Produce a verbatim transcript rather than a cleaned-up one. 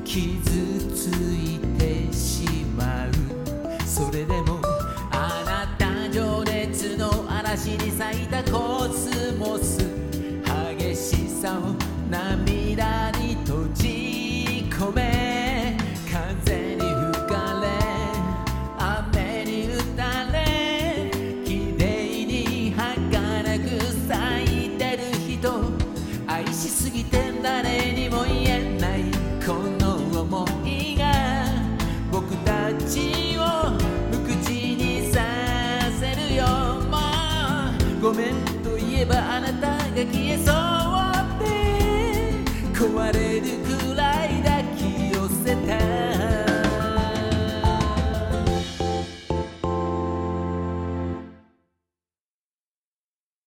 傷ついてしまう。それでもあなた情熱の嵐に咲いたコスモス、激しさを涙に閉じ込め、風に吹かれ雨に打たれ、綺麗に儚く咲いてる人、愛しすぎて誰にも言えないこの想いが僕たちを無口にさせるよ。もうごめんと言えばあなたが消えそうで壊れる